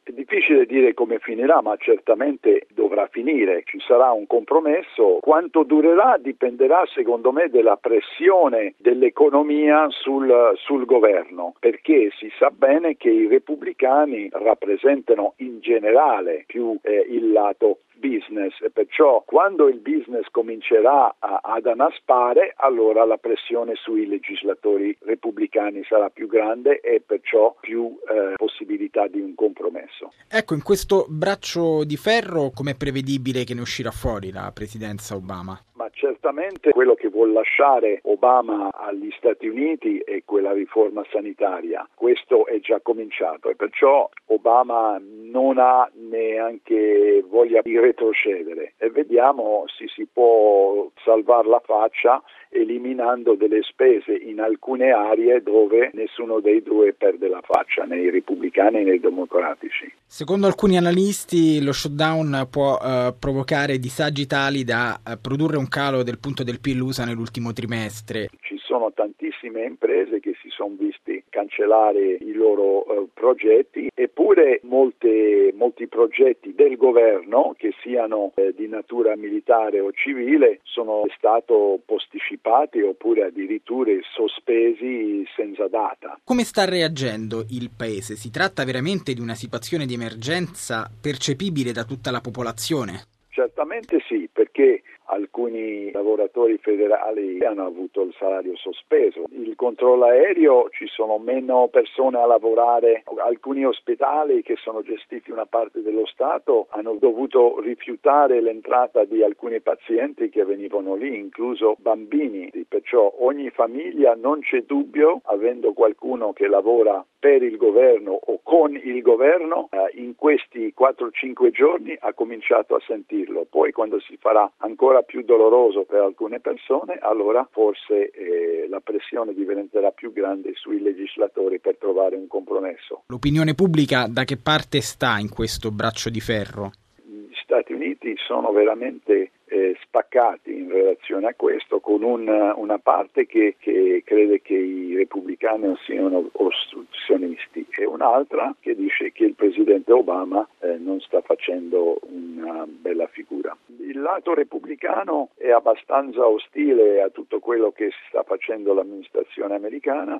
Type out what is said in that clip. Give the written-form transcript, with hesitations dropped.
È difficile dire come finirà, ma certamente dovrà finire. Ci sarà un compromesso. Quanto durerà dipenderà, secondo me, dalla pressione dell'economia sul governo, perché si sa bene che i repubblicani rappresentano in generale più il lato business, e perciò quando il business comincerà ad annaspare, allora la pressione sui legislatori repubblicani sarà più grande e perciò più possibilità di un compromesso. Ecco, in questo braccio di ferro com'è prevedibile che ne uscirà fuori la presidenza Obama? Ma certamente quello che vuol lasciare Obama agli Stati Uniti è quella riforma sanitaria. Questo è già cominciato e perciò Obama non ha neanche voglia di retrocedere e vediamo se si può salvare la faccia eliminando delle spese in alcune aree dove nessuno dei due perde la faccia, né i repubblicani né i democratici. Secondo alcuni analisti lo shutdown può provocare disagi tali da produrre un calo del punto del PIL USA nell'ultimo trimestre. Ci sono tantissime imprese che si sono visti cancellare i loro progetti, eppure molti progetti del governo, che siano di natura militare o civile, sono stati posticipati oppure addirittura sospesi senza data. Come sta reagendo il Paese? Si tratta veramente di una situazione di emergenza percepibile da tutta la popolazione? Certamente sì, perché alcuni lavoratori federali hanno avuto il salario sospeso. Il controllo aereo, ci sono meno persone a lavorare. Alcuni ospedali che sono gestiti una parte dello Stato hanno dovuto rifiutare l'entrata di alcuni pazienti che venivano lì, incluso bambini. Perciò ogni famiglia, non c'è dubbio, avendo qualcuno che lavora per il governo o con il governo, in questi 4-5 giorni ha cominciato a sentirlo. Poi quando si farà ancora più doloroso per alcune persone, allora forse la pressione diventerà più grande sui legislatori per trovare un compromesso. L'opinione pubblica da che parte sta in questo braccio di ferro? Gli Stati Uniti sono veramente spaccati in relazione a questo, con una parte che crede che i repubblicani siano ostruzionisti e un'altra che dice che il presidente Obama non sta facendo una bella figura. Il lato repubblicano è abbastanza ostile a tutto quello che sta facendo l'amministrazione americana